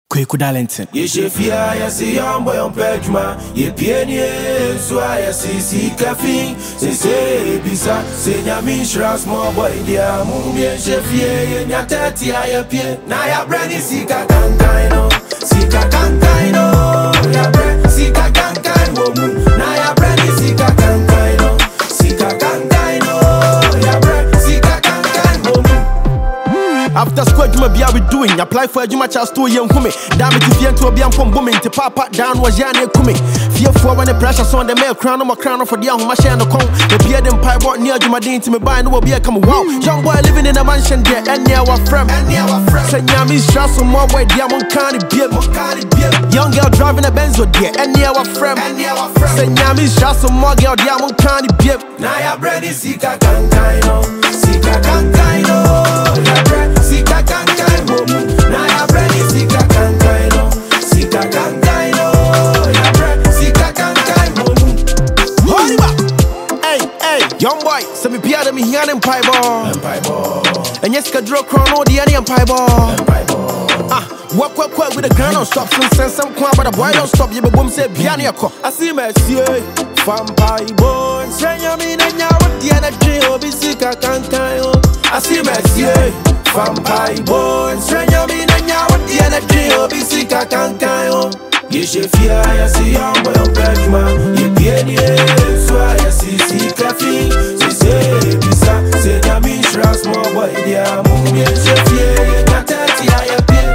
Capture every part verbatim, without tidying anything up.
Kweku Darlington. Ye chefia ya si yambo yampejma. Ye pienie swa ya si si kafin. Se se bisa se nyami shra small boy dia mumbi chefia ye nyatati ya pie. Na ya brani si kakankaino, si kakankaino. Ya brani si kakankaino mu. Na ya brani si kakankaino, si kakankaino. Ya brani si kakankaino mu. After school, you may be we doing. Apply for a Juma Charles to young woman. Damn it, if you to be from booming, to papa down was Yanni coming. Fear for when the pressure on the mail crown, my crown for the young machine. The beard and pie bought near Jumadine to me buy no be a come wow. Young boy living in a mansion there, and near our friend, and near our friend. Say Yami's shot some more way, Diamond County beer, young girl driving a Benzo there, and near our friend, and near our friend. Say Yami's shot some more girl, Diamond County beer. Now ya ready, Sika Kankaino, Sika Kankaino. Sika Kankaino, na ya brani Sika Kankaino, Sika Kankaino, ya brani Sika Kankaino. Hold it up, hey hey, young boy, send me piada me here and pie ball, Empire ball, and yes, can draw crown on the any pie ball. Empire ball. Ah, walk walk walk with the ground on stop, some sense some quan, but the boy don't stop. You be boom say piano yako. I see Monsieur, from pie ball, say you mean and now what the energy will be Sika Kankaino. I see Monsieur. Vampire bones, stranger me na nyawa the energy obi Sika Kankaino. Ye chefia ya si yambo yampejma. Ye pienie swa ya si si kafin. Se se bisa se nyami shra small boy dia mumbi ye chefia ye nyatati ya pie.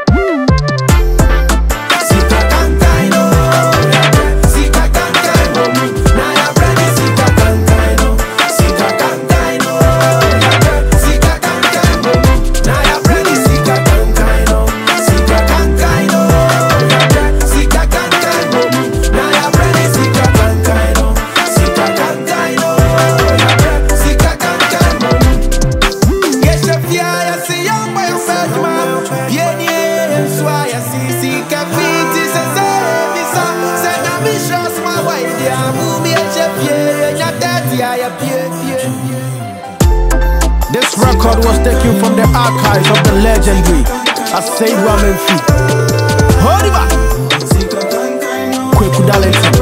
Sika Kankaino, Sika Kankaino. Na ya brani Sika Kankaino, Sika Kankaino. Sika Kankaino. Na ya brani Sika Kankaino, Sika Kankaino. Sika Kankaino. Na ya brani Sika Kankaino, Sika Kankaino. Sika Kankaino. Ye chefia ya si yambo yampejma. Pienie swa ya si Sika fiti se se bisa. Se nyami shra small boy dia mumbi ye chefia ye nyatati ya pie pie. This record was taken from the archives of the legendary Asay Ramen Fee. Hold it back, Kweku Darlington.